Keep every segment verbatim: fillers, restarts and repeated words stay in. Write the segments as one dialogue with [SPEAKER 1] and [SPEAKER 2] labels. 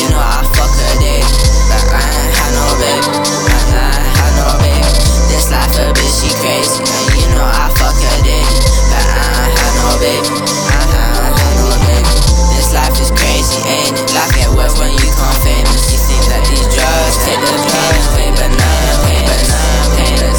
[SPEAKER 1] you know I fuck her day, but I ain't had no baby, I ain't had no baby. This life a bitch, she crazy, and you know I fuck her day, but I ain't had no baby, I ain't had no baby. This life is crazy, ain't it? Life get worse when you become famous. You think that these drugs take the pain away, but nah, painless, painless.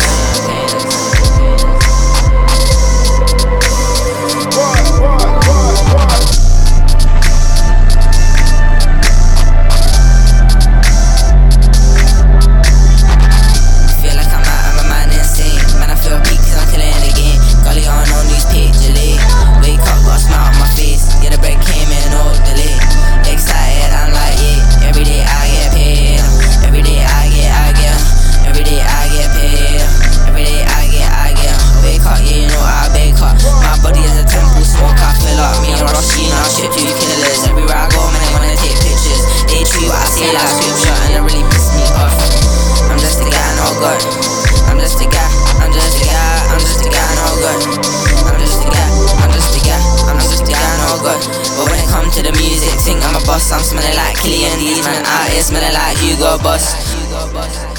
[SPEAKER 1] Feel like I'm out of my mind, insane. Man, I feel peak 'cause I'm killing the game. Golly on no news page, delay. Wake up, got a smile on my face. Yeah, the break came in, no delay. Excited, I'm like, yeah. Every day I get paid. Every day I get, I get. Every day I get paid. Every day I get, I get. Wake up, yeah, you know I bake up. My body is a temple, smoke, I fill up. Me and Roshi, now ship two killers. Everywhere I go, man, they wanna take pictures. They treat what I say like scripture, and it really piss me off. I'm just a guy, no good. I'm just a guy, I'm just a guy, I'm just a guy, no good. I'm just a guy, I'm just a guy, I'm just a guy, no good. But when it comes to the music, think I'm a boss. I'm smelling like Killian, these man out here smelling like Hugo Boss.